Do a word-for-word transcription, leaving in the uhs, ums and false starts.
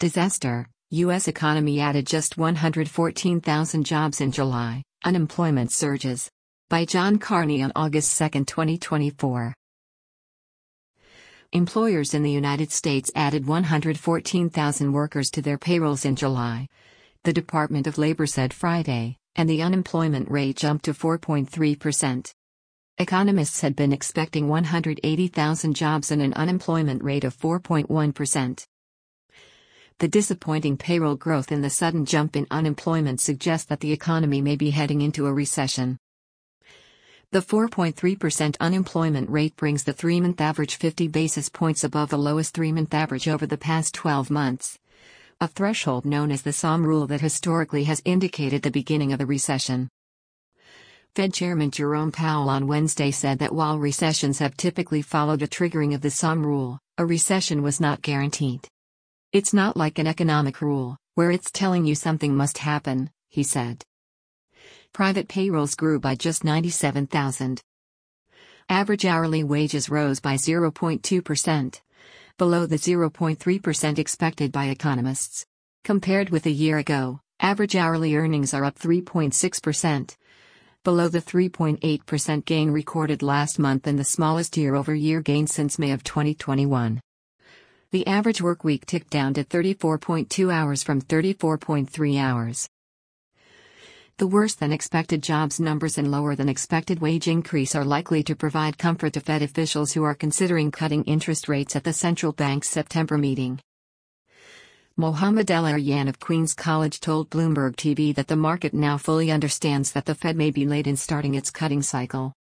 Disaster: U S economy added just one hundred fourteen thousand jobs in July, unemployment surges. By John Carney on August second, twenty twenty-four. Employers in the United States added one hundred fourteen thousand workers to their payrolls in July, the Department of Labor said Friday, and the unemployment rate jumped to four point three percent. Economists had been expecting one hundred eighty thousand jobs and an unemployment rate of four point one percent. The disappointing payroll growth and the sudden jump in unemployment suggest that the economy may be heading into a recession. The four point three percent unemployment rate brings the three-month average fifty basis points above the lowest three-month average over the past twelve months, a threshold known as the S O M rule that historically has indicated the beginning of a recession. Fed Chairman Jerome Powell on Wednesday said that while recessions have typically followed a triggering of the S O M rule, a recession was not guaranteed. "It's not like an economic rule, where it's telling you something must happen," he said. Private payrolls grew by just ninety-seven thousand. Average hourly wages rose by zero point two percent, below the zero point three percent expected by economists. Compared with a year ago, average hourly earnings are up three point six percent, below the three point eight percent gain recorded last month and the smallest year-over-year gain since May of twenty twenty-one. The average workweek ticked down to thirty-four point two hours from thirty-four point three hours. The worse-than-expected jobs numbers and lower-than-expected wage increase are likely to provide comfort to Fed officials who are considering cutting interest rates at the central bank's September meeting. Mohamed El-Erian of Queens College told Bloomberg T V that the market now fully understands that the Fed may be late in starting its cutting cycle.